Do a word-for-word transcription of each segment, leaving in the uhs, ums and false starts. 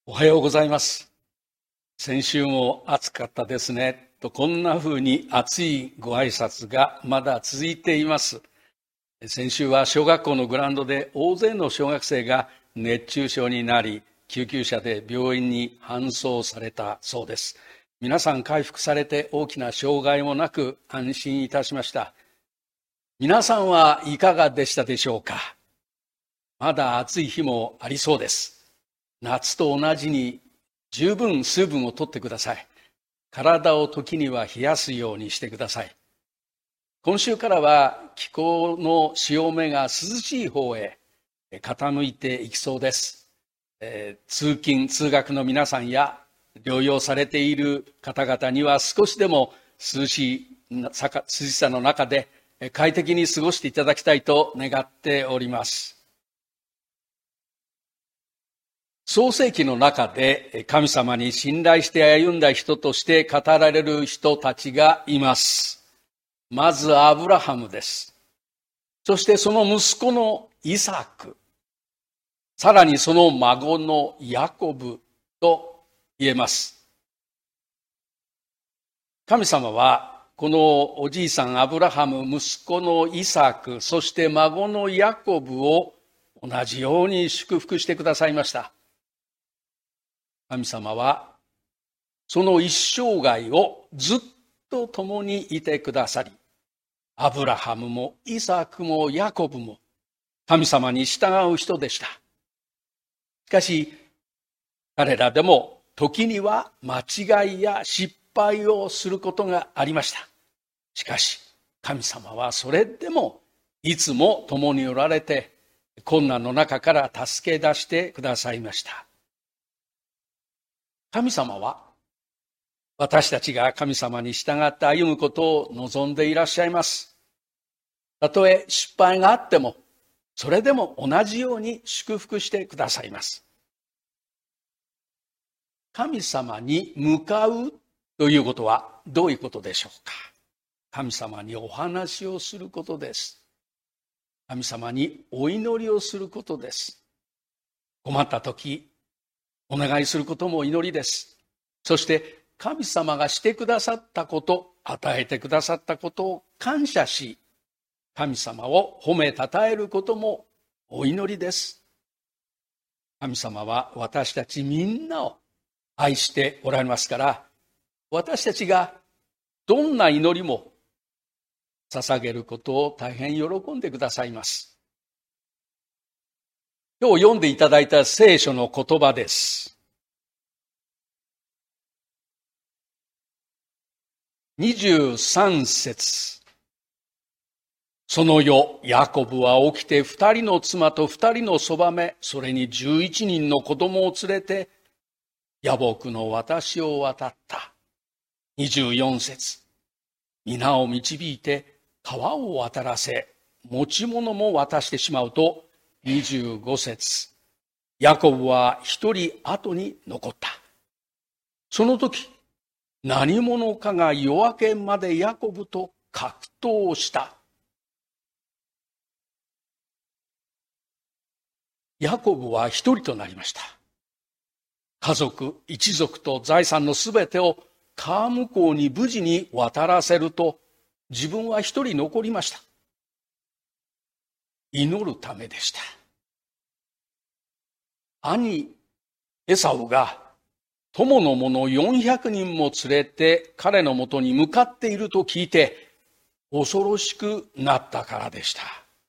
おはようございます。先週も暑かったですね。とこんな風に暑いご挨拶がまだ続いています。先週は小学校のグラウンドで大勢の小学生が熱中症になり、救急車で病院に搬送されたそうです。皆さん回復されて大きな障害もなく安心いたしました。皆さんはいかがでしたでしょうか。まだ暑い日もありそうです。夏と同じに十分水分をとってください。体を時には冷やすようにしてください。今週からは気候の潮目が涼しい方へ傾いていきそうです。えー、通勤通学の皆さんや療養されている方々には少しでも涼しい涼しさの中で快適に過ごしていただきたいと願っております。創世記の中で神様に信頼して歩んだ人として語られる人たちがいます。まずアブラハムです。そしてその息子のイサク、さらにその孫のヤコブと言えます。神様はこのおじいさんアブラハム、息子のイサク、そして孫のヤコブを同じように祝福してくださいました。神様はその一生涯をずっと共にいてくださり、アブラハムもイサクもヤコブも神様に従う人でした。しかし彼らでも時には間違いや失敗をすることがありました。しかし神様はそれでもいつも共におられて、困難の中から助け出してくださいました。神様は私たちが神様に従って歩むことを望んでいらっしゃいます。たとえ失敗があっても、それでも同じように祝福してくださいます。神様に向かうということはどういうことでしょうか。神様にお話をすることです。神様にお祈りをすることです。困った時、お願いすることも祈りです。そして神様がしてくださったこと、与えてくださったことを感謝し、神様を褒めたたえることもお祈りです。神様は私たちみんなを愛しておられますから、私たちがどんな祈りも捧げることを大変喜んでくださいます。今日読んでいただいた聖書の言葉です。にじゅうさん節。その夜、ヤコブは起きて二人の妻と二人のそばめ、それに十一人の子供を連れて、ヤボクの私を渡った。にじゅうよん節。皆を導いて川を渡らせ、持ち物も渡してしまうと、にじゅうご節。ヤコブは一人後に残った。その時、何者かが夜明けまでヤコブと格闘した。ヤコブは一人となりました。家族、一族と財産のすべてを川向こうに無事に渡らせると、自分は一人残りました。祈るためでした。兄エサウが友の者よんひゃくにんも連れて彼のもとに向かっていると聞いて恐ろしくなったからでした。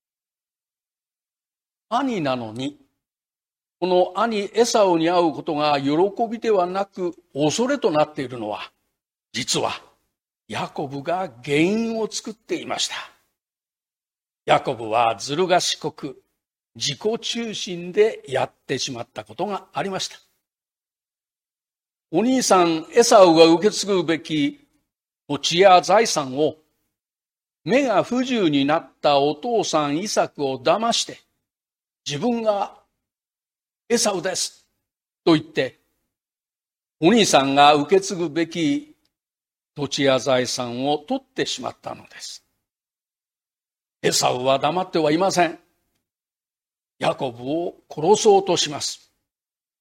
兄なのに、この兄エサウに会うことが喜びではなく恐れとなっているのは、実はヤコブが原因を作っていました。ヤコブはずる賢く自己中心でやってしまったことがありました。お兄さんエサウが受け継ぐべき土地や財産を目が不自由になったお父さんイサクを騙して、自分がエサウですと言って、お兄さんが受け継ぐべき土地や財産を取ってしまったのです。エサウは黙ってはいません。ヤコブを殺そうとします。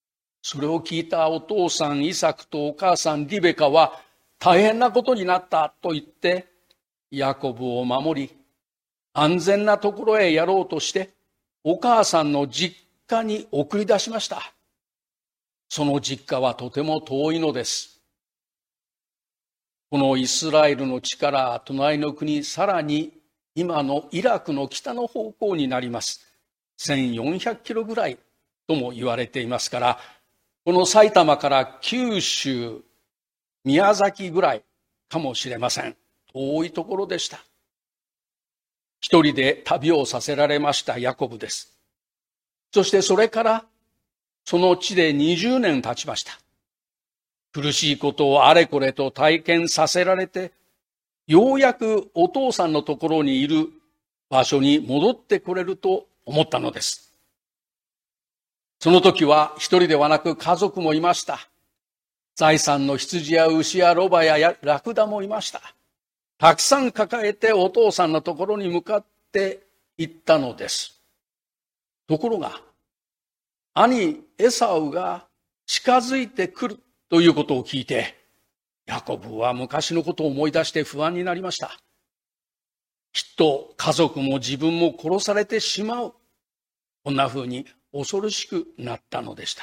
それを聞いたお父さんイサクとお母さんリベカは大変なことになったと言ってヤコブを守り、安全なところへやろうとしてお母さんの実家に送り出しました。その実家はとても遠いのです。このイスラエルの地から隣の国、さらに今のイラクの北の方向になります。せんよんひゃくキロぐらいとも言われていますから、この埼玉から九州、宮崎ぐらいかもしれません。遠いところでした。一人で旅をさせられましたヤコブです。そしてそれからその地でにじゅうねん経ちました。苦しいことをあれこれと体験させられて、ようやくお父さんのところにいる場所に戻ってこれると思ったのです。その時は一人ではなく家族もいました。財産の羊や牛やロバやラクダもいました。たくさん抱えてお父さんのところに向かって行ったのです。ところが、兄エサウが近づいてくるということを聞いて、ヤコブは昔のことを思い出して不安になりました。きっと家族も自分も殺されてしまう。こんな風に恐ろしくなったのでした。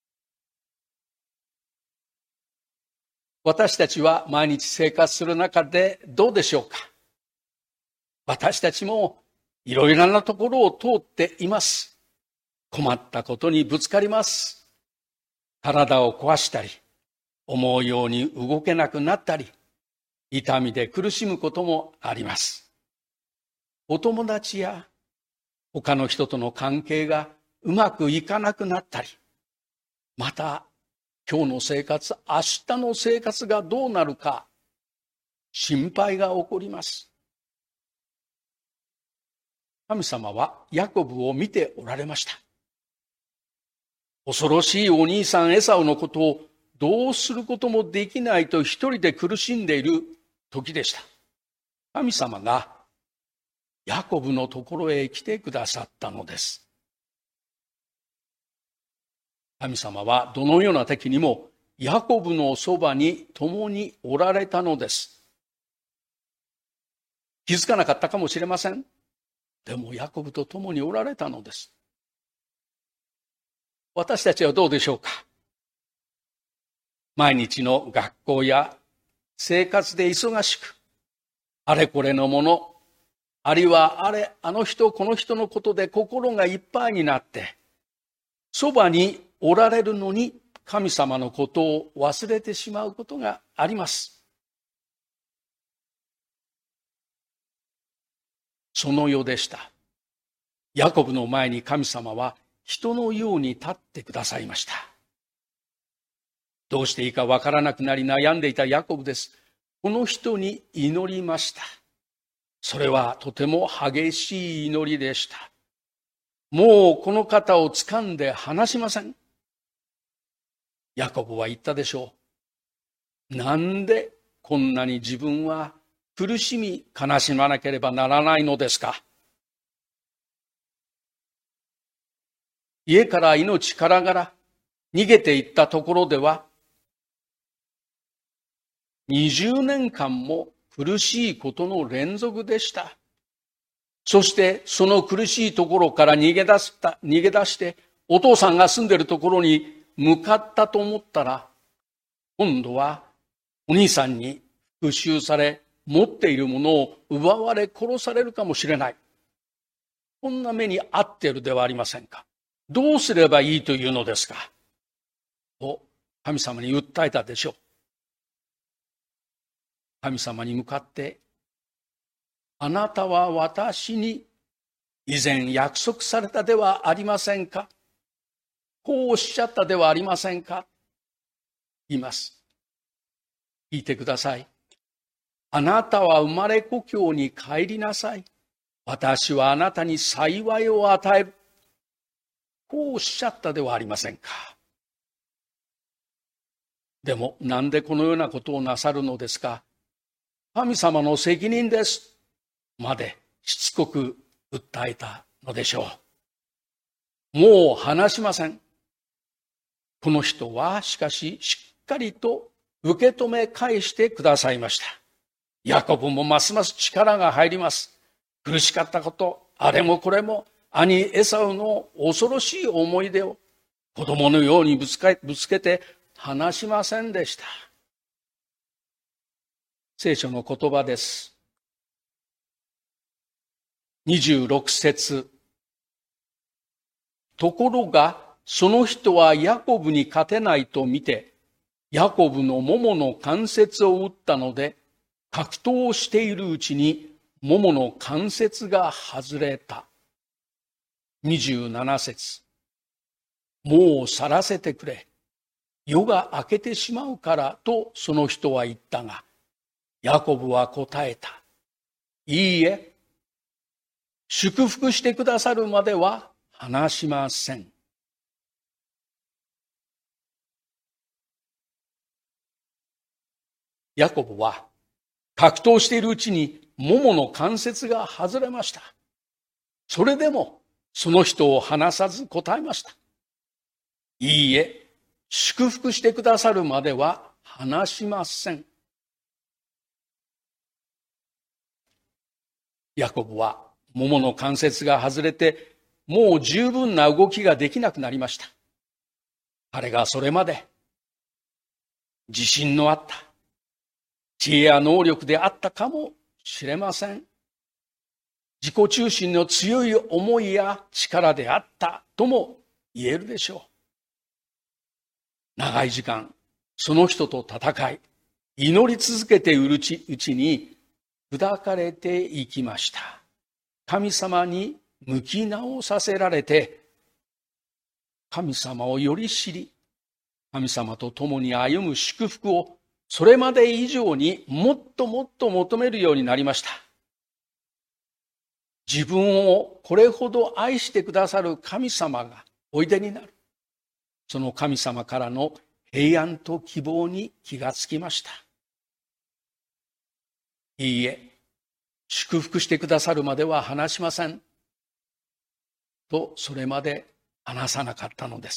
私たちは毎日生活する中でどうでしょうか。私たちもいろいろなところを通っています。困ったことにぶつかります。体を壊したり、思うように動けなくなったり、痛みで苦しむこともあります。お友達や他の人との関係がうまくいかなくなったり、また今日の生活、明日の生活がどうなるか心配が起こります。神様はヤコブを見ておられました。恐ろしいお兄さんエサウのことをどうすることもできないと一人で苦しんでいる時でした。神様がヤコブのところへ来てくださったのです。神様はどのような時にもヤコブのそばに共におられたのです。気づかなかったかもしれません。でもヤコブと共におられたのです。私たちはどうでしょうか。毎日の学校や生活で忙しく、あれこれのもの、あるいはあれ、あの人、この人のことで心がいっぱいになって、そばにおられるのに神様のことを忘れてしまうことがあります。その世でした。ヤコブの前に神様は人のように立ってくださいました。どうしていいかわからなくなり悩んでいたヤコブです。この人に祈りました。それはとても激しい祈りでした。もうこの方を掴んで離しません。ヤコブは言ったでしょう。なんでこんなに自分は苦しみ悲しまなければならないのですか。家から命からがら逃げていったところでは、にじゅうねんかんも苦しいことの連続でした。そしてその苦しいところから逃げ出した、逃げ出して、お父さんが住んでいるところに向かったと思ったら、今度はお兄さんに復讐され、持っているものを奪われ殺されるかもしれない。こんな目に遭っているではありませんか。どうすればいいというのですか。と神様に訴えたでしょう。神様に向かって、あなたは私に以前約束されたではありませんか。こうおっしゃったではありませんか。言います。聞いてください。あなたは生まれ故郷に帰りなさい。私はあなたに幸いを与える。こうおっしゃったではありませんか。でもなんでこのようなことをなさるのですか。神様の責任ですまでしつこく訴えたのでしょう。もう話しません。 この人はしかししっかりと受け止め返してくださいました。ヤコブもますます力が入ります。苦しかったこと、あれもこれも、兄エサウの恐ろしい思い出を子供のようにぶつけ、ぶつけて話しませんでした。聖書の言葉です。にじゅうろく節。ところが、その人はヤコブに勝てないと見て、ヤコブのももの関節を打ったので、格闘をしているうちに、ももの関節が外れた。にじゅうなな節。もう去らせてくれ。夜が明けてしまうからとその人は言ったが、ヤコブは答えた。いいえ、祝福してくださるまでは話しません。ヤコブは格闘しているうちにももの関節が外れました。それでもその人を離さず答えました。いいえ、祝福してくださるまでは話しません。ヤコブはももの関節が外れて、もう十分な動きができなくなりました。彼がそれまで自信のあった知恵や能力であったかもしれません。自己中心の強い思いや力であったとも言えるでしょう。長い時間、その人と戦い、祈り続けているうちに砕かれていきました。神様に向き直させられて、神様をより知り、神様と共に歩む祝福をそれまで以上にもっともっと求めるようになりました。自分をこれほど愛してくださる神様がおいでになる。その神様からの平安と希望に気がつきました。いいえ、祝福してくださるまでは話しません。と、それまで話さなかったのです。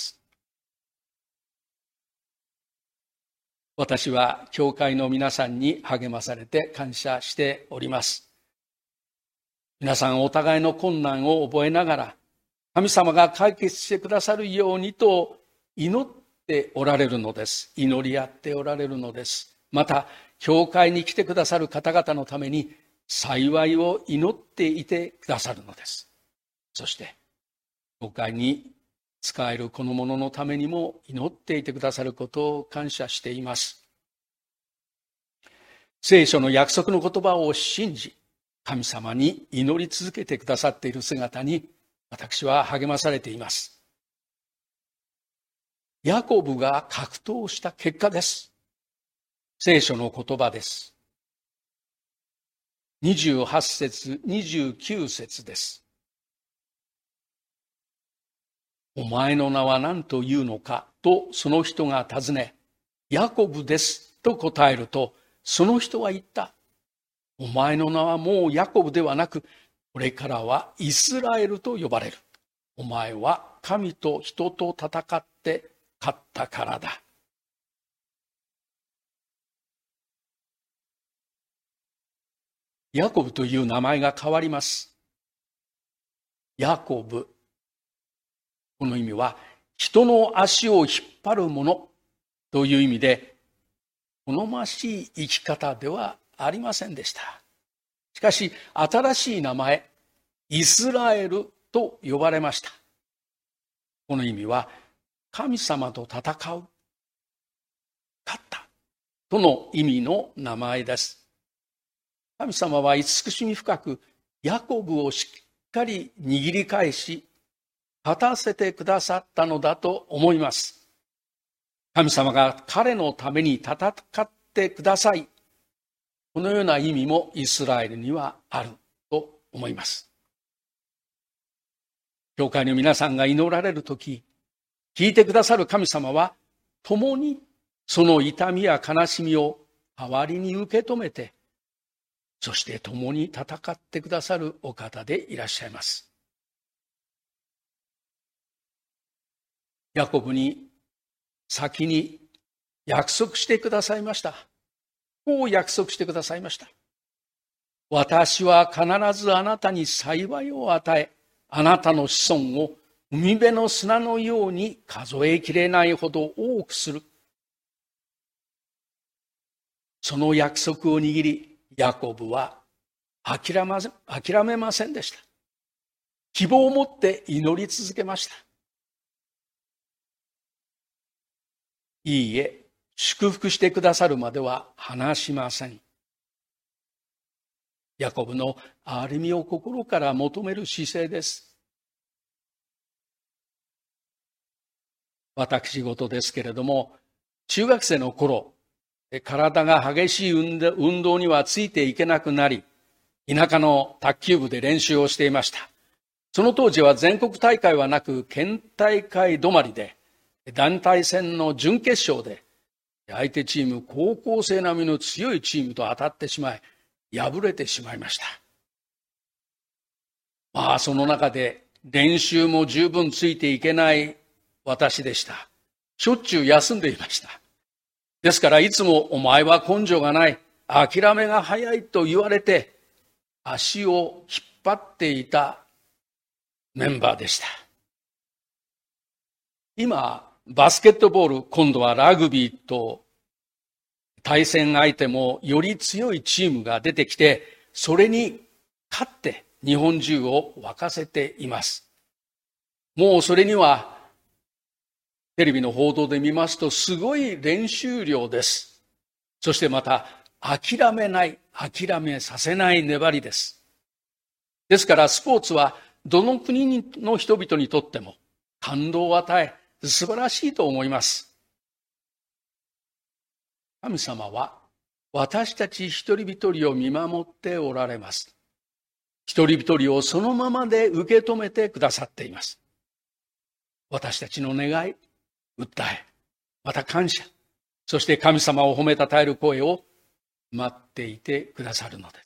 私は教会の皆さんに励まされて感謝しております。皆さんお互いの困難を覚えながら、神様が解決してくださるようにと祈っておられるのです。祈り合っておられるのです。また、教会に来てくださる方々のために幸いを祈っていてくださるのです。そして、教会に使えるこのもののためにも祈っていてくださることを感謝しています。聖書の約束の言葉を信じ、神様に祈り続けてくださっている姿に私は励まされています。ヤコブが格闘した結果です。聖書の言葉です。にじゅうはち節、にじゅうきゅう節です。お前の名は何というのかとその人が尋ね、ヤコブですと答えると、その人は言った。お前の名はもうヤコブではなく、これからはイスラエルと呼ばれる。お前は神と人と戦って勝ったからだ。ヤコブという名前が変わります。ヤコブ。この意味は、人の足を引っ張るものという意味で、好ましい生き方ではありませんでした。しかし、新しい名前、イスラエルと呼ばれました。この意味は、神様と戦う、勝ったとの意味の名前です。神様は慈しみ深く、ヤコブをしっかり握り返し、勝たせてくださったのだと思います。神様が彼のために戦ってください。このような意味もイスラエルにはあると思います。教会の皆さんが祈られるとき、聞いてくださる神様は、共にその痛みや悲しみを代わりに受け止めて、そして共に戦ってくださるお方でいらっしゃいます。ヤコブに先に約束してくださいました。こう約束してくださいました。私は必ずあなたに幸いを与え、あなたの子孫を海辺の砂のように数えきれないほど多くする。その約束を握り、ヤコブは諦め、諦めませんでした。希望を持って祈り続けました。いいえ、祝福してくださるまでは離しません。ヤコブの歩みを心から求める姿勢です。私事ですけれども、中学生の頃、体が激しい運動にはついていけなくなり、田舎の卓球部で練習をしていました。その当時は全国大会はなく、県大会止まりで、団体戦の準決勝で、相手チーム、高校生並みの強いチームと当たってしまい、敗れてしまいました。まあ、その中で練習も十分ついていけない私でした。しょっちゅう休んでいました。ですから、いつもお前は根性がない、諦めが早いと言われて、足を引っ張っていたメンバーでした。今、バスケットボール、今度はラグビーと対戦相手もより強いチームが出てきて、それに勝って日本中を沸かせています。もうそれにはテレビの報道で見ますとすごい練習量です。そしてまた諦めない、諦めさせない粘りです。ですからスポーツはどの国の人々にとっても感動を与え、素晴らしいと思います。神様は私たち一人一人を見守っておられます。一人一人をそのままで受け止めてくださっています。私たちの願い、訴え、また感謝、そして神様を褒めたたえる声を待っていてくださるのです。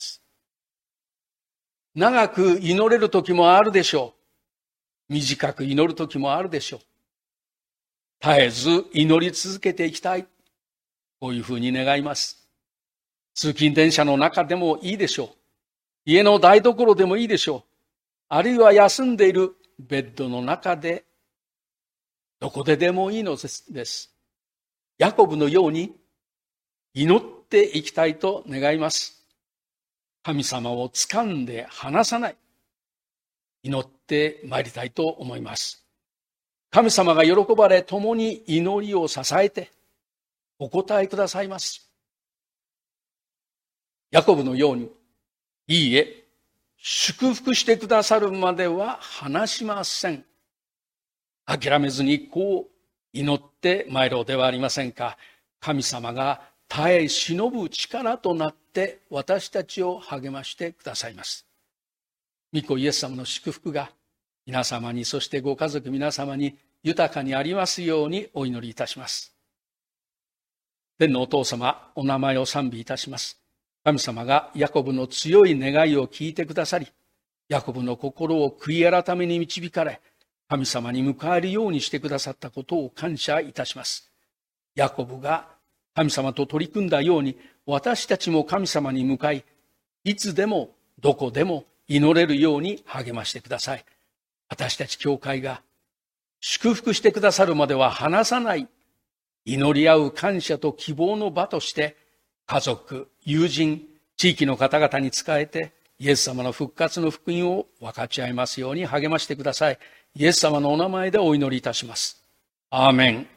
長く祈れる時もあるでしょう。短く祈る時もあるでしょう。絶えず祈り続けていきたい。こういうふうに願います。通勤電車の中でもいいでしょう。家の台所でもいいでしょう。あるいは休んでいるベッドの中で、どこででもいいのです。ヤコブのように祈っていきたいと願います。神様を掴んで離さない。祈ってまいりたいと思います。神様が喜ばれ、共に祈りを支えて、お答えくださいます。ヤコブのように、いいえ、祝福してくださるまでは離しません。諦めずにこう祈って参ろうではありませんか。神様が耐え忍ぶ力となって私たちを励ましてくださいます。御子イエス様の祝福が皆様に、そしてご家族皆様に豊かにありますようにお祈りいたします。天のお父様、お名前を賛美いたします。神様がヤコブの強い願いを聞いてくださり、ヤコブの心を悔い改めに導かれ、神様に迎えるようにしてくださったことを感謝いたします。ヤコブが神様と取り組んだように、私たちも神様に向かい、いつでもどこでも祈れるように励ましてください。私たち教会が祝福してくださるまでは離さない、祈り合う感謝と希望の場として、家族、友人、地域の方々に仕えて、イエス様の復活の福音を分かち合いますように励ましてください。イエス様のお名前でお祈りいたします。アーメン。